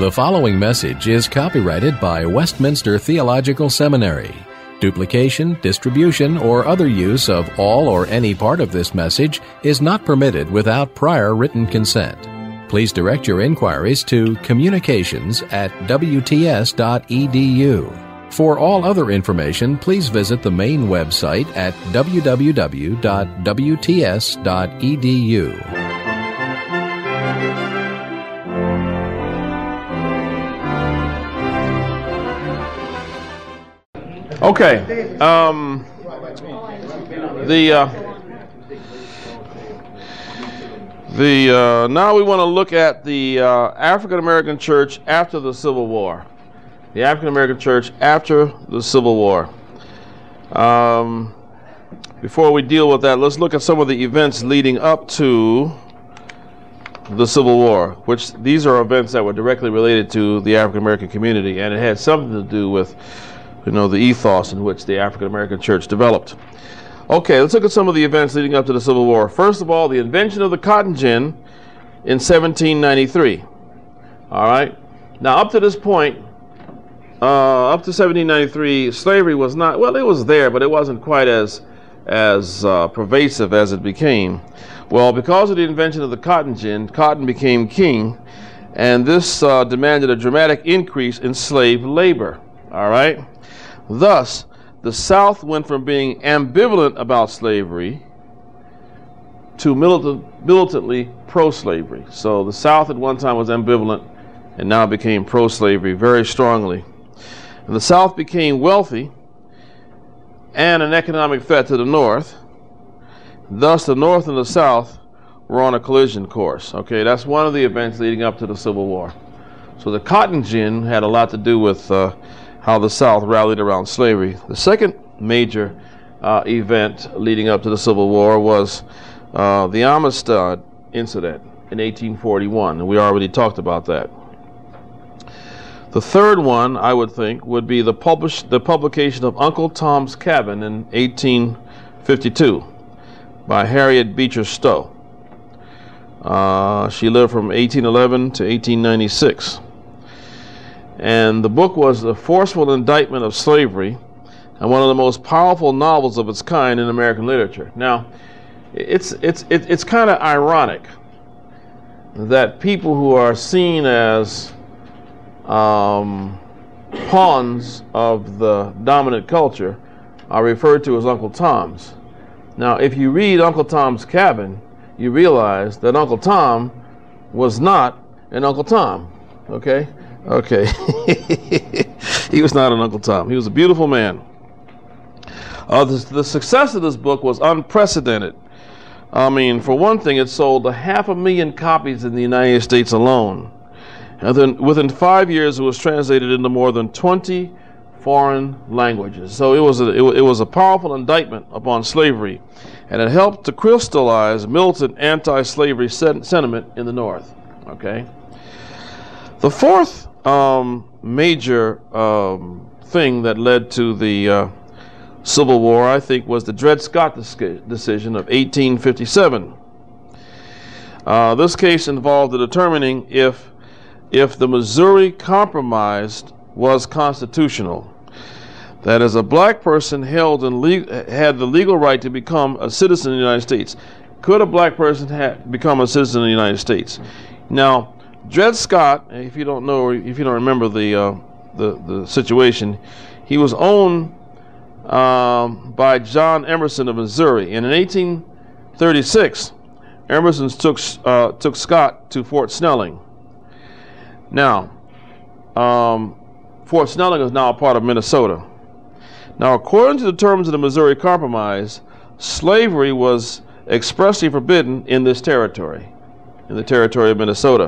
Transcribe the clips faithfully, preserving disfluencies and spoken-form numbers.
The following message is copyrighted by Westminster Theological Seminary. Duplication, distribution, or other use of all or any part of this message is not permitted without prior written consent. Please direct your inquiries to communications at w t s dot e d u. For all other information, please visit the main website at w w w dot w t s dot e d u. Okay, um, the, uh, the, uh, now we want to look at the uh, African American church after the Civil War. The African American church after the Civil War. Um, before we deal with that, let's look at some of the events leading up to the Civil War, which these are events that were directly related to the African American community, and it had something to do with you know, the ethos in which the African American church developed. Okay, let's look at some of the events leading up to the Civil War. First of all, the invention of the cotton gin in seventeen ninety-three. All right. Now, up to this point, uh, up to seventeen ninety-three, slavery was not, well, it was there, but it wasn't quite as, as uh, pervasive as it became. Well, because of the invention of the cotton gin, cotton became king, and this uh, demanded a dramatic increase in slave labor. All right. Thus, the South went from being ambivalent about slavery to militant, militantly pro-slavery. So the South at one time was ambivalent and now became pro-slavery very strongly. And the South became wealthy and an economic threat to the North. Thus, the North and the South were on a collision course. Okay, that's one of the events leading up to the Civil War. So the cotton gin had a lot to do with uh, how the South rallied around slavery. The second major uh, event leading up to the Civil War was uh, the Amistad incident in eighteen forty-one, and we already talked about that. The third one, I would think, would be the, publish, the publication of Uncle Tom's Cabin in eighteen fifty-two by Harriet Beecher Stowe. Uh, she lived from eighteen eleven to eighteen ninety-six. And the book was a forceful indictment of slavery and one of the most powerful novels of its kind in American literature. Now, it's it's it's, it's kind of ironic that people who are seen as um, pawns of the dominant culture are referred to as Uncle Toms. Now, if you read Uncle Tom's Cabin, you realize that Uncle Tom was not an Uncle Tom, okay? Okay, he was not an Uncle Tom. He was a beautiful man. Uh, the, the success of this book was unprecedented. I mean, for one thing, it sold a half a million copies in the United States alone. And then within five years, it was translated into more than twenty foreign languages. So it was a, it, it was a powerful indictment upon slavery, and it helped to crystallize militant anti-slavery sen- sentiment in the North. Okay. The fourth Um, major um, thing that led to the uh, Civil War, I think, was the Dred Scott decision of eighteen fifty-seven. Uh, this case involved the determining if, if the Missouri Compromise was constitutional. That is, a black person held in le- had the legal right to become a citizen of the United States. Could a black person ha- become a citizen of the United States? Now, Dred Scott, if you don't know, if you don't remember the uh, the, the situation, he was owned um, by John Emerson of Missouri, and in eighteen thirty-six, Emerson took uh, took Scott to Fort Snelling. Now, um, Fort Snelling is now a part of Minnesota. Now, according to the terms of the Missouri Compromise, slavery was expressly forbidden in this territory, in the territory of Minnesota.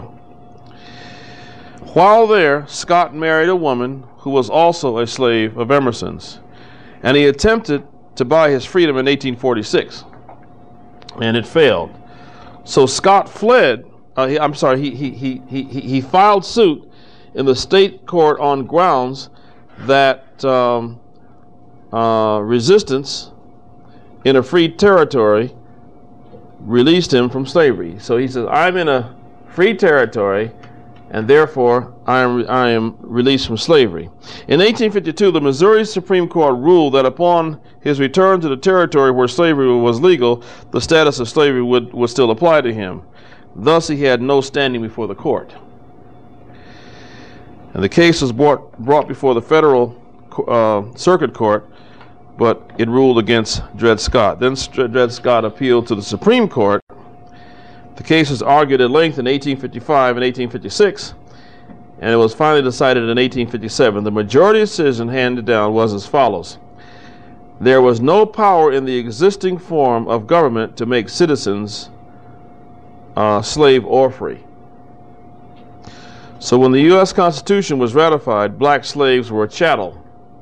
While there, Scott married a woman who was also a slave of Emerson's, and he attempted to buy his freedom in eighteen forty-six, and it failed. So Scott fled. Uh, he, I'm sorry. He, he he he he filed suit in the state court on grounds that um, uh, resistance in a free territory released him from slavery. So he says, "I'm in a free territory, and therefore I am, I am released from slavery. In eighteen fifty-two, the Missouri Supreme Court ruled that upon his return to the territory where slavery was legal, the status of slavery would, would still apply to him. Thus, he had no standing before the court. And the case was brought, brought before the federal uh, circuit court, but it ruled against Dred Scott. Then Dred Scott appealed to the Supreme Court. The case was argued at length in eighteen fifty-five and eighteen fifty-six, and it was finally decided in eighteen fifty-seven. The majority decision handed down was as follows. There was no power in the existing form of government to make citizens uh, slave or free. So when the U S Constitution was ratified, black slaves were a chattel.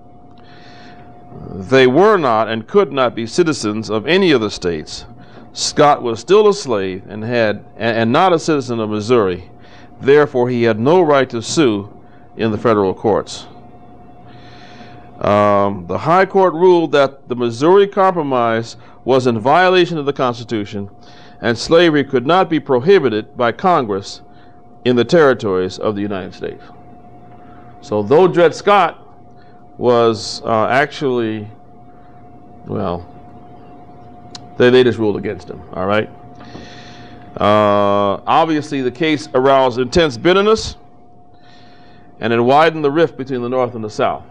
They were not and could not be citizens of any of the states. Scott was still a slave and had and not a citizen of Missouri. Therefore, he had no right to sue in the federal courts. Um, the High Court ruled that the Missouri Compromise was in violation of the Constitution, and slavery could not be prohibited by Congress in the territories of the United States. So, though Dred Scott was uh, actually, well, They, they just ruled against him, all right? Uh, obviously, the case aroused intense bitterness, and it widened the rift between the North and the South.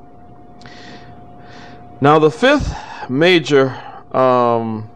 Now, the fifth major um,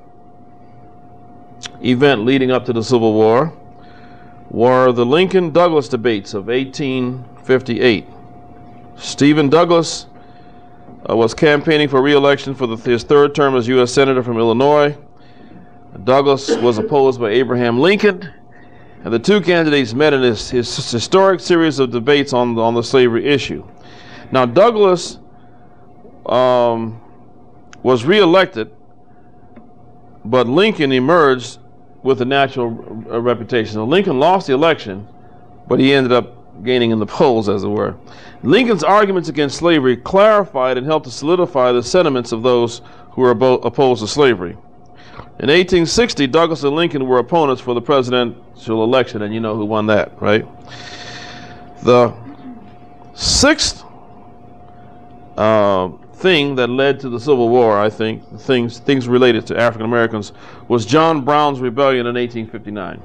event leading up to the Civil War were the Lincoln-Douglas debates of eighteen fifty-eight. Stephen Douglas Uh, was campaigning for re-election for the, his third term as U S Senator from Illinois. Douglas was opposed by Abraham Lincoln, and the two candidates met in his, his historic series of debates on, on the slavery issue. Now, Douglas um, was re-elected, but Lincoln emerged with a natural uh, reputation. So Lincoln lost the election, but he ended up gaining in the polls, as it were. Lincoln's arguments against slavery clarified and helped to solidify the sentiments of those who were opposed to slavery. In eighteen sixty, Douglas and Lincoln were opponents for the presidential election, and you know who won that, right? The sixth uh, thing that led to the Civil War, I think, things, things related to African Americans, was John Brown's rebellion in eighteen fifty-nine.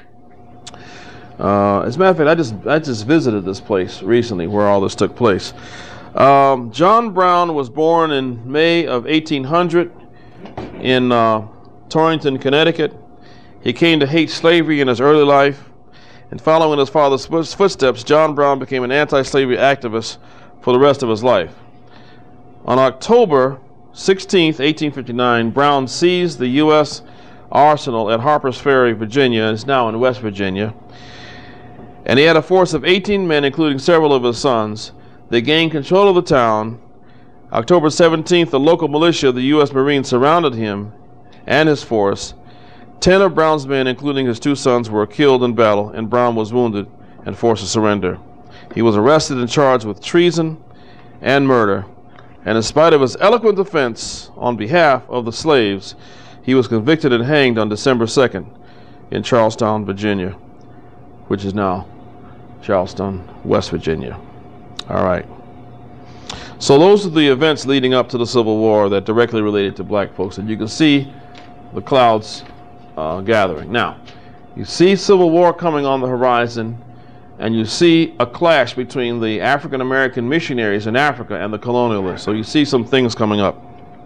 Uh, as a matter of fact, I just I just visited this place recently where all this took place. Um, John Brown was born in May of eighteen hundred in uh, Torrington, Connecticut. He came to hate slavery in his early life, and following his father's footsteps, John Brown became an anti-slavery activist for the rest of his life. On October sixteenth, eighteen fifty-nine, Brown seized the U S arsenal at Harper's Ferry, Virginia, and is now in West Virginia. And he had a force of eighteen men, including several of his sons. They gained control of the town. October seventeenth, the local militia of the U S Marines surrounded him and his force. Ten of Brown's men, including his two sons, were killed in battle, and Brown was wounded and forced to surrender. He was arrested and charged with treason and murder. And in spite of his eloquent defense on behalf of the slaves, he was convicted and hanged on December second in Charlestown, Virginia, which is now Charleston, West Virginia. All right. So those are the events leading up to the Civil War that directly related to black folks. And you can see the clouds uh, gathering. Now, you see Civil War coming on the horizon, and you see a clash between the African American missionaries in Africa and the colonialists. So you see some things coming up.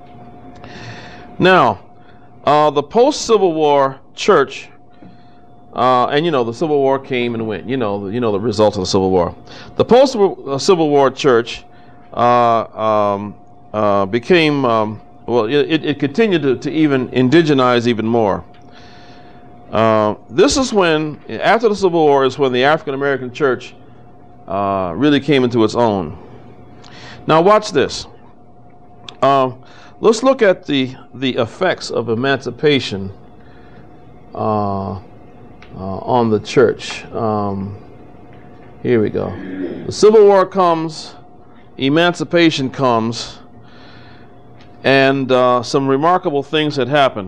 Now, uh, the post-Civil War church, Uh, and you know, the Civil War came and went. You know, you know the results of the Civil War. The post-Civil War church uh, um, uh, became, um, well, it, it continued to, to even indigenize even more. Uh, this is when, after the Civil War, is when the African American church uh, really came into its own. Now, watch this. Uh, let's look at the the effects of emancipation Uh, Uh, on the church. Um, here we go. The Civil War comes, emancipation comes, and uh, some remarkable things had happened.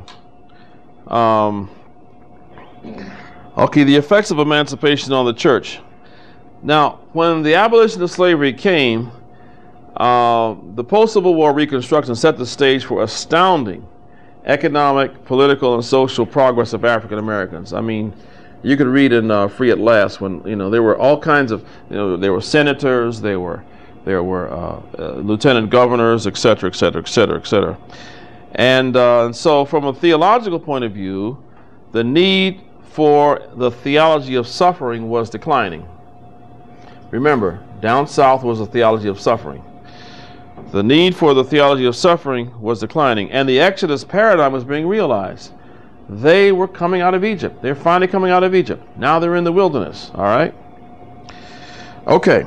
Um, okay, the effects of emancipation on the church. Now, when the abolition of slavery came, uh, the post-Civil War Reconstruction set the stage for astounding economic, political, and social progress of African Americans. I mean, you could read in uh, Free at Last when, you know, there were all kinds of, you know, there were senators, there were, there were uh, uh, lieutenant governors, et cetera, et cetera, et cetera, et cetera. And, uh, and so from a theological point of view, the need for the theology of suffering was declining. Remember, down south was a theology of suffering. The need for the theology of suffering was declining, and the Exodus paradigm was being realized. They were coming out of Egypt. They're finally coming out of Egypt. Now they're in the wilderness, all right? Okay.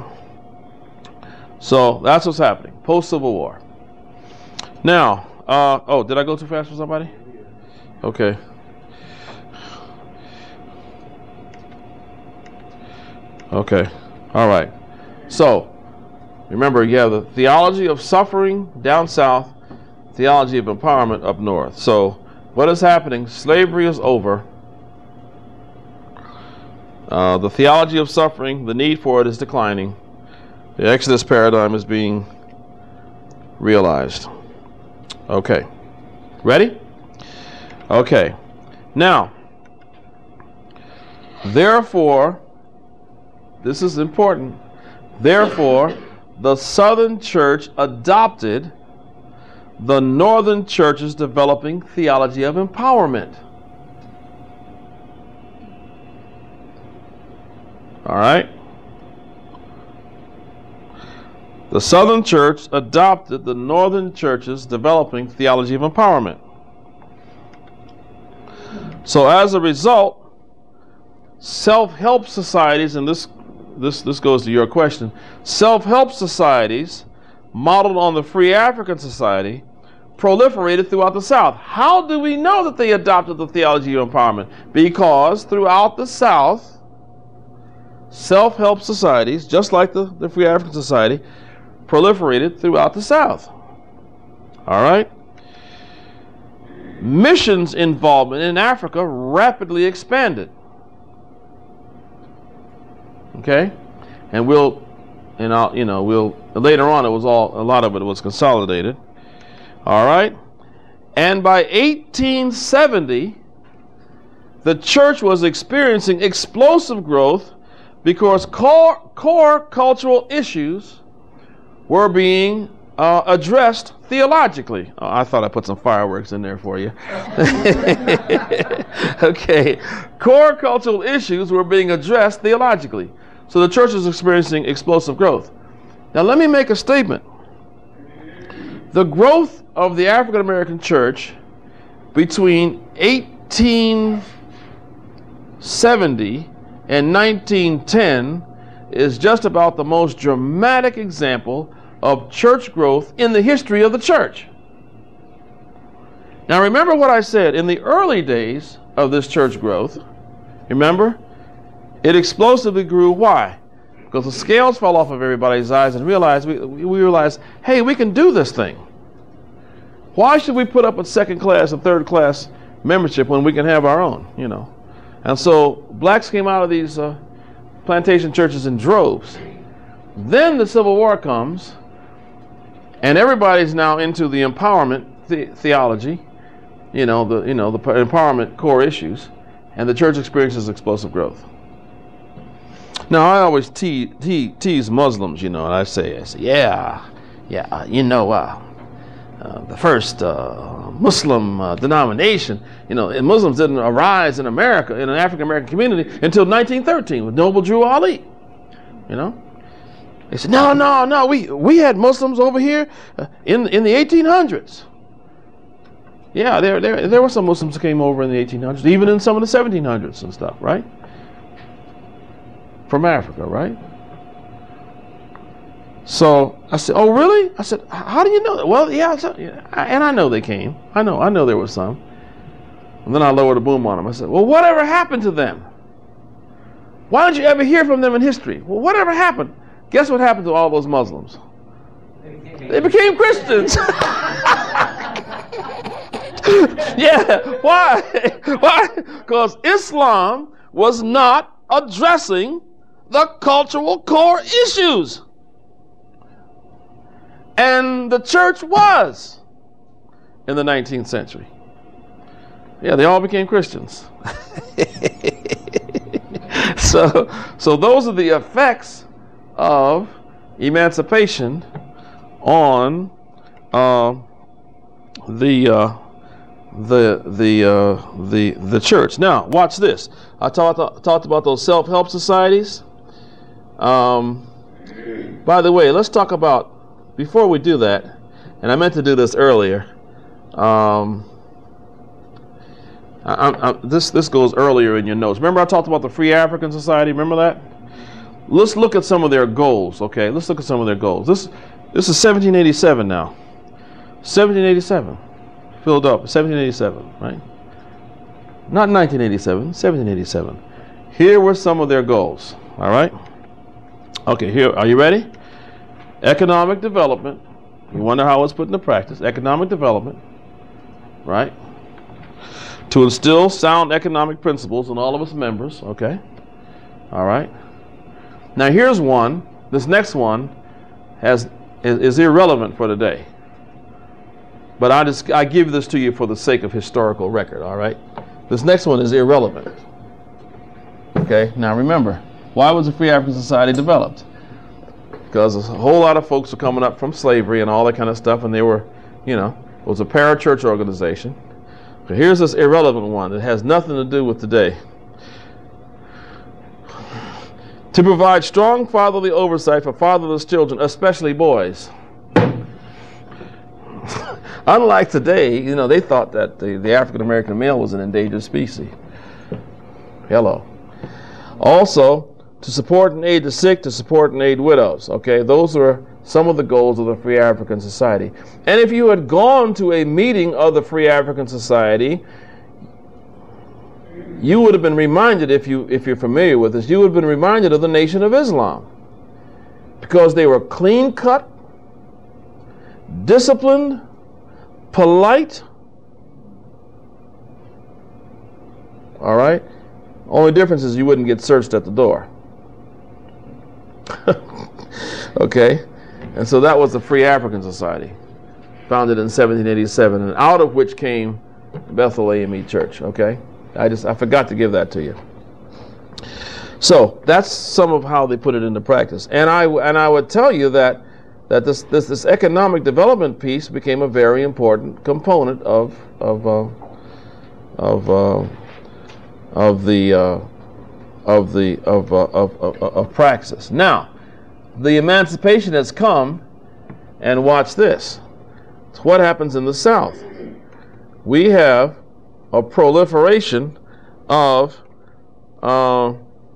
So that's what's happening, post-Civil War. Now, uh, oh, did I go too fast for somebody? Okay. Okay, all right. So, remember, you have the theology of suffering down south, theology of empowerment up north. So, what is happening? Slavery is over. Uh, the theology of suffering, the need for it is declining. The Exodus paradigm is being realized. Okay. Ready? Okay. Now, therefore, this is important. Therefore, the Southern Church adopted the Northern Church's developing theology of empowerment. All right? The Southern Church adopted the Northern Church's developing theology of empowerment. So as a result, self-help societies, and this This, this goes to your question. Self-help societies, modeled on the Free African Society, proliferated throughout the South. How do we know that they adopted the theology of empowerment? Because throughout the South, self-help societies, just like the, the Free African Society, proliferated throughout the South. All right? Missions involvement in Africa rapidly expanded. Okay, and we'll, and I'll, you know, we'll later on. It was all a lot of it was consolidated. All right, and by eighteen seventy, the church was experiencing explosive growth because core core cultural issues were being uh, addressed theologically. Oh, I thought I put some fireworks in there for you. Okay, core cultural issues were being addressed theologically. So the church is experiencing explosive growth. Now let me make a statement. The growth of the African American church between eighteen seventy and nineteen ten is just about the most dramatic example of church growth in the history of the church. Now remember what I said, in the early days of this church growth, remember, it explosively grew. Why? Because the scales fell off of everybody's eyes and realized we, we realized, hey, we can do this thing. Why should we put up with second class and third class membership when we can have our own, you know? And so blacks came out of these uh, plantation churches in droves. Then the Civil War comes, and everybody's now into the empowerment the theology, you know, the you know the empowerment core issues, and the church experiences explosive growth. Now, I always te te tease Muslims, you know, and I say, I say yeah, yeah, uh, you know, uh, uh, the first uh, Muslim uh, denomination, you know, and Muslims didn't arise in America, in an African American community, until nineteen thirteen with Noble Drew Ali, you know. They said, no, no, no, we we had Muslims over here uh, in in the eighteen hundreds. Yeah, there there there were some Muslims that came over in the eighteen hundreds, even in some of the seventeen hundreds and stuff, right? From Africa, right? So I said, oh, really? I said, how do you know that? Well, yeah, so, yeah, and I know they came. I know, I know there was some. And then I lowered the boom on them. I said, well, whatever happened to them? Why don't you ever hear from them in history? Well, whatever happened? Guess what happened to all those Muslims? They became Christians. Yeah, why? Why? Because Islam was not addressing the cultural core issues. And the church was in the nineteenth century. Yeah, they all became Christians. so, so those are the effects of emancipation on uh, the uh, the the uh, the the church. Now, watch this. I talked talked about those self-help societies. Um, by the way, let's talk about, before we do that, and I meant to do this earlier. Um, I, I, this this goes earlier in your notes. Remember I talked about the Free African Society? Remember that? Let's look at some of their goals. Okay, let's look at some of their goals. This this is seventeen eighty-seven now. seventeen eighty-seven, Philadelphia, seventeen eighty-seven, right? Not nineteen eighty-seven, seventeen eighty-seven. Here were some of their goals. All right. Okay, here, are you ready? Economic development. You wonder how it's put into practice. Economic development, right? To instill sound economic principles in all of its members, okay? All right. Now here's one. This next one has is, is irrelevant for today. But I just I give this to you for the sake of historical record, all right? This next one is irrelevant. Okay, now remember, why was the Free African Society developed? Because a whole lot of folks were coming up from slavery and all that kind of stuff, and they were, you know, it was a parachurch organization. So here's this irrelevant one that has nothing to do with today. To provide strong fatherly oversight for fatherless children, especially boys. Unlike today, you know, they thought that the, the African American male was an endangered species. Hello. Also, to support and aid the sick, to support and aid widows. Okay, those are some of the goals of the Free African Society. And if you had gone to a meeting of the Free African Society, you would have been reminded, if you if you're familiar with this, you would have been reminded of the Nation of Islam, because they were clean-cut, disciplined, polite. All right. Only difference is you wouldn't get searched at the door. Okay, and so that was the Free African Society, founded in seventeen eighty-seven, and out of which came Bethel A M E Church. Okay, I just I forgot to give that to you. So that's some of how they put it into practice, and I and I would tell you that that this this this economic development piece became a very important component of of uh, of uh, of the uh, of the of, uh, of, of of praxis. Now, the emancipation has come, and watch this. It's what happens in the South. We have a proliferation of uh,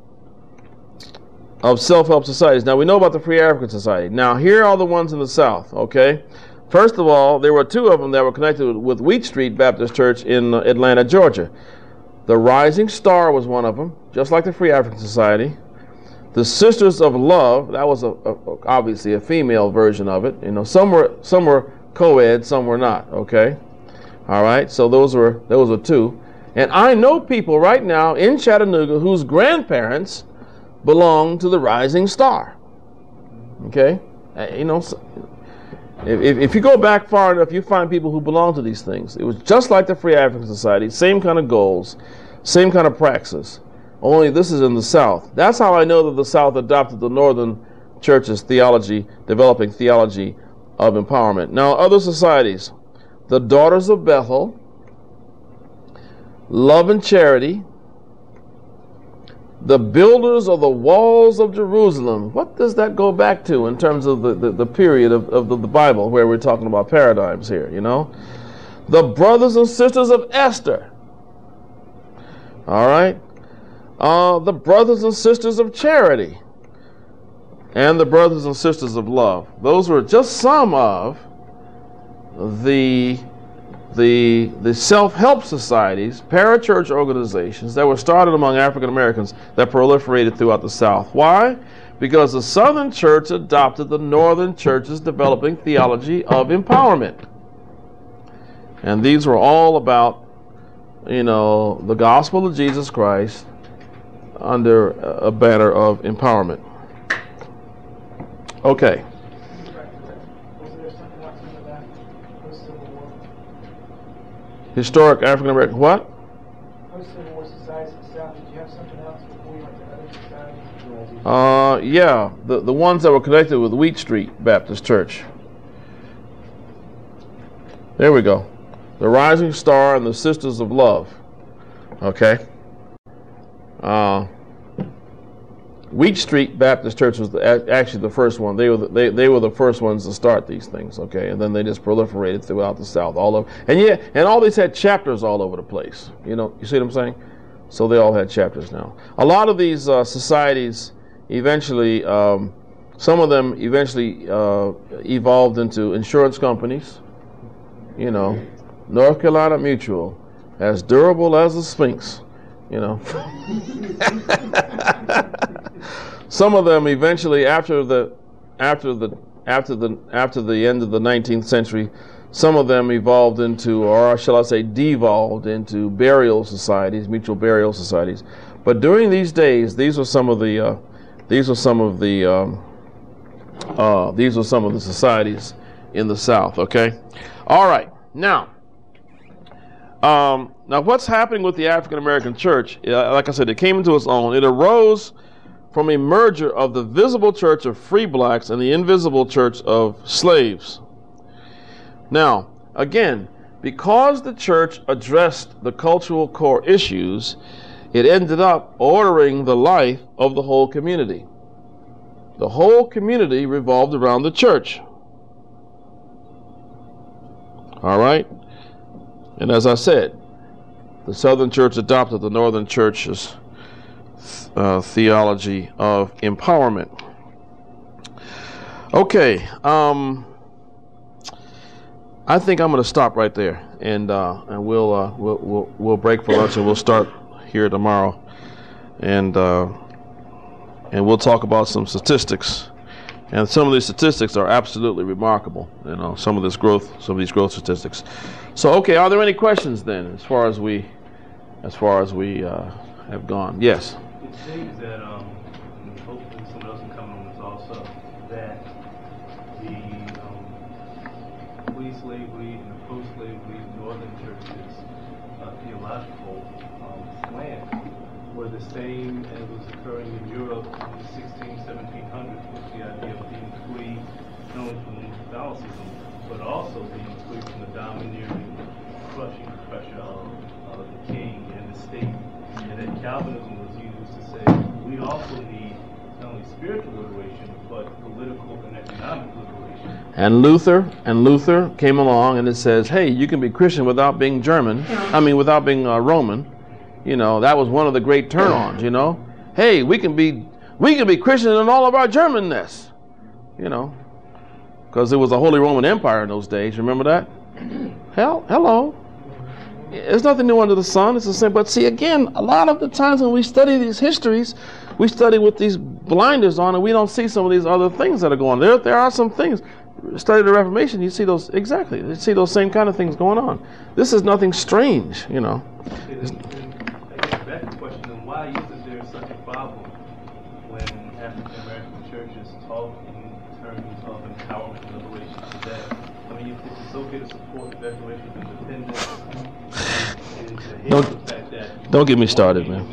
of self-help societies. Now we know about the Free African Society. Now here are the ones in the South. Okay, first of all, there were two of them that were connected with Wheat Street Baptist Church in uh, Atlanta, Georgia. The Rising Star was one of them, just like the Free African Society. The Sisters of Love, that was a, a, obviously a female version of it. You know, some were some were co-ed, some were not. Okay, all right. So those were those were two. And I know people right now in Chattanooga whose grandparents belong to the Rising Star. Okay, uh, you know, so if if you go back far enough, you find people who belong to these things. It was just like the Free African Society, same kind of goals, same kind of praxis. Only this is in the South. That's how I know that the South adopted the Northern Church's theology, developing theology of empowerment. Now, other societies, the Daughters of Bethel, Love and Charity, the Builders of the Walls of Jerusalem. What does that go back to in terms of the, the, the period of, of the, the Bible where we're talking about paradigms here, you know? The Brothers and Sisters of Esther. All right? Uh, the Brothers and Sisters of Charity, and the Brothers and Sisters of Love. Those were just some of the the the self-help societies, parachurch organizations that were started among African Americans that proliferated throughout the South. Why? Because the Southern Church adopted the Northern Church's developing theology of empowerment, and these were all about, you know, the gospel of Jesus Christ. under a banner of empowerment. Okay. Historic African American what? Post-Civil War societies in the South. Did you have something else before you went to other societies? Uh, yeah, the the ones that were connected with Wheat Street Baptist Church. There we go. The Rising Star and the Sisters of Love. Okay. Uh, Wheat Street Baptist Church was the, actually the first one. They were the, they they were the first ones to start these things. Okay, and then they just proliferated throughout the South, all over. And yeah, and all these had chapters all over the place. You know, you see what I'm saying? So they all had chapters now. A lot of these uh, societies eventually, um, some of them eventually uh, evolved into insurance companies. You know, North Carolina Mutual, as durable as a Sphinx. You know. Some of them eventually, after the, after the, after the, after the end of the nineteenth century, some of them evolved into, or shall I say, devolved into burial societies, mutual burial societies. But during these days, these were some of the, uh, these were some of the, um, uh, these were some of the societies in the South. Okay, all right. Now, um, now what's happening with the African American church? Uh, like I said, it came into its own. It arose from a merger of the visible church of free blacks and the invisible church of slaves. Now, again, because the church addressed the cultural core issues, it ended up ordering the life of the whole community. The whole community revolved around the church. All right? And as I said, the Southern Church adopted the Northern Church's Uh, theology of empowerment. Okay, um, I think I'm going to stop right there, and uh, and we'll, uh, we'll we'll we'll break for lunch, and we'll start here tomorrow, and uh, and we'll talk about some statistics, and some of these statistics are absolutely remarkable. You know, some of this growth, some of these growth statistics. So, okay, are there any questions then, as far as we, as far as we uh, have gone? Yes. It seems that, um, and hopefully someone else can comment on this also, that the um, pre-slavery and the post-slavery northern churches' uh, theological um, slant were the same as was occurring in Europe in the sixteen, seventeen hundreds, with the idea of being free not only from Catholicism, but also being free from the domineering, crushing pressure of, of the king and the state, and that Calvinism was used to say we also need not only spiritual liberation but political and economic liberation. And Luther and Luther came along and it says, hey, you can be Christian without being German. I mean, without being uh, Roman. You know, that was one of the great turn-ons. You know, hey, we can be we can be Christian in all of our Germanness. You know, because it was the Holy Roman Empire in those days. Remember that? Hell, hello. There's nothing new under the sun. It's the same. But see, again, a lot of the times when we study these histories, we study with these blinders on, and we don't see some of these other things that are going on. There, there are some things. Study the Reformation, you see those exactly. You see those same kind of things going on. This is nothing strange, you know. Okay, then, then I guess back to the question: then why isn't there such a problem when African American churches talk in terms of empowerment and liberation today? I mean, if it's okay to support the Declaration of Independence. Don't, don't get me started, man.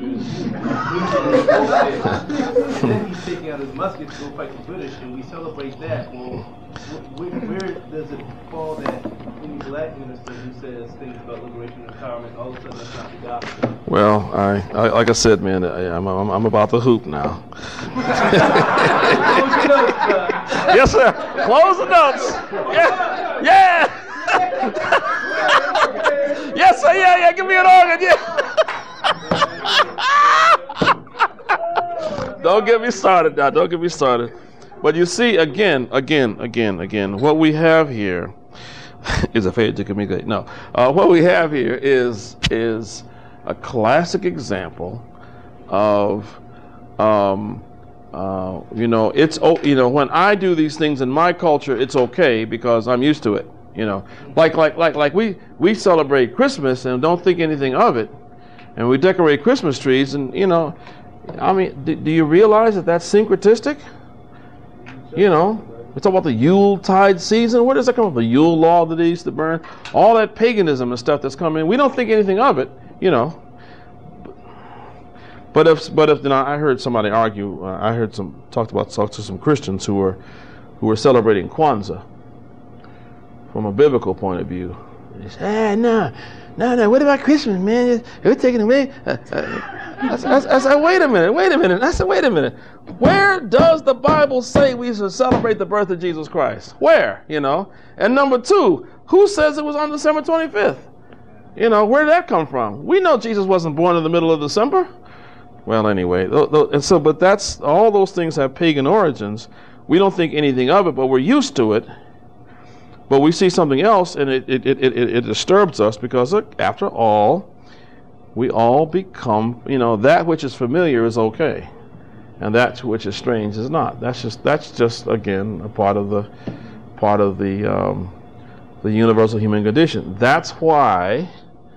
Then he's taking out his musket to go fight the British, and we celebrate that. Well, where, where does it fall that any black minister who says things about liberation and empowerment, all of a sudden that's not the gospel? Well, I, I like I said, man, I, I'm, I'm I'm about to hoop now. Yes, sir. Close the notes. Yeah, yeah. Yes, sir. Yeah, yeah. Give me an organ. Yeah. Don't get me started now. Don't get me started. But you see, again, again, again, again, what we have here is a fade to communicate. No, uh, what we have here is is a classic example of, um, uh, you know, it's oh, you know, when I do these things in my culture, it's okay because I'm used to it. You know, like like like like we we celebrate Christmas and don't think anything of it, and we decorate Christmas trees, and you know, I mean, do, do you realize that that's syncretistic? You know, we talk about the Yuletide season. Where does that come from? The Yule log that they used to burn, all that paganism and stuff that's coming. We don't think anything of it, you know. But if, but if, you know, I heard somebody argue. Uh, I heard some talked about talked to some Christians who were, who were celebrating Kwanzaa from a biblical point of view. They said, ah, no, no, no. What about Christmas, man? We're taking away. Uh, uh, I, I, I said, wait a minute, wait a minute. I said, wait a minute. Where does the Bible say we should celebrate the birth of Jesus Christ? Where, you know? And number two, who says it was on December twenty-fifth? You know, where did that come from? We know Jesus wasn't born in the middle of December. Well, anyway, th- th- and so, but that's, all those things have pagan origins. We don't think anything of it, but we're used to it. But we see something else, and it it, it, it, it disturbs us, because, look, after all, we all become, you know, that which is familiar is okay, and that which is strange is not. That's just, that's just again, a part of the, part of the, um, the universal human condition. That's why,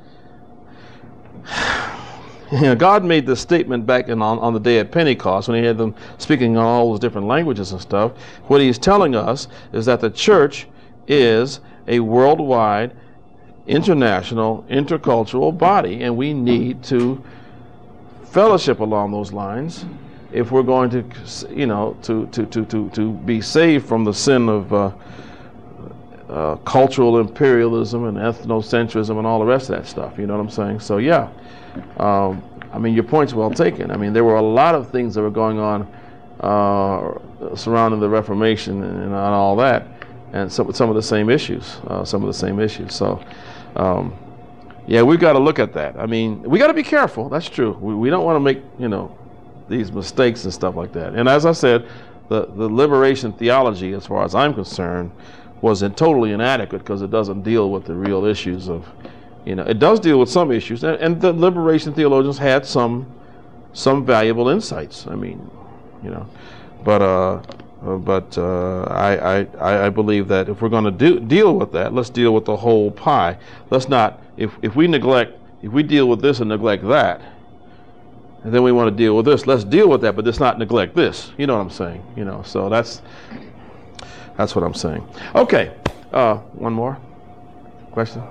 you know, God made this statement back in, on, on the day of Pentecost, when he had them speaking all those different languages and stuff. What he's telling us is that the church is a worldwide, international, intercultural body, and we need to fellowship along those lines if we're going to, you know, to to to to, to be saved from the sin of uh, uh, cultural imperialism and ethnocentrism and all the rest of that stuff. You know what I'm saying? So yeah, um, I mean, your point's well taken. I mean, there were a lot of things that were going on uh, surrounding the Reformation and, and all that. And some some of the same issues, uh, some of the same issues. So, um, yeah, we've got to look at that. I mean, we got to be careful. That's true. We we don't want to make, you know, these mistakes and stuff like that. And as I said, the the liberation theology, as far as I'm concerned, was in totally inadequate, because it doesn't deal with the real issues of, you know, it does deal with some issues, and, and the liberation theologians had some some valuable insights. I mean, you know, but. Uh, Uh, but uh, I, I, I believe that if we're going to do, deal with that, let's deal with the whole pie. Let's not, if, if we neglect, if we deal with this and neglect that, and then we want to deal with this, let's deal with that, but let's not neglect this. You know what I'm saying? You know, so that's, that's what I'm saying. Okay, uh, one more question?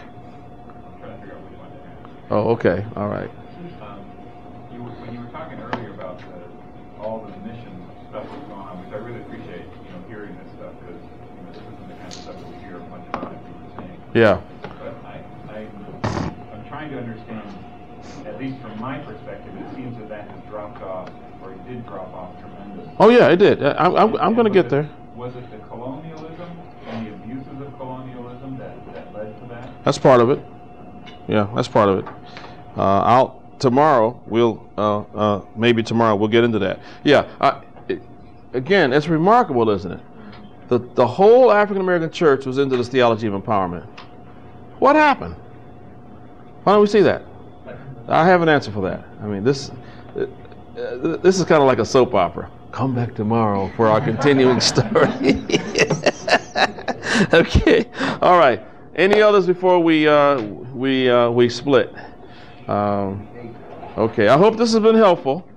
Oh, okay, all right. Um, you, when you were talking earlier about the, all the mission stuff that's going on, which I really appreciate, you know, hearing this stuff, because, you know, this isn't the kind of stuff that we hear much about, as you were saying. Yeah. But I, I, I'm trying to understand, at least from my perspective, it seems that that has dropped off, or it did drop off tremendously. Oh yeah, it did. I, I'm, I'm going to get it, there. Was it the colonialism and the abuses of colonialism that, that led to that? That's part of it. Yeah, that's part of it. Uh, I'll tomorrow we'll uh, uh, maybe tomorrow we'll get into that. Yeah. I, it, again, it's remarkable, isn't it? The the whole African American church was into this theology of empowerment. What happened? Why don't we see that? I have an answer for that. I mean, this uh, this is kind of like a soap opera. Come back tomorrow for our continuing story. Okay. All right. Any others before we uh, we uh, we split? Um, okay. I hope this has been helpful.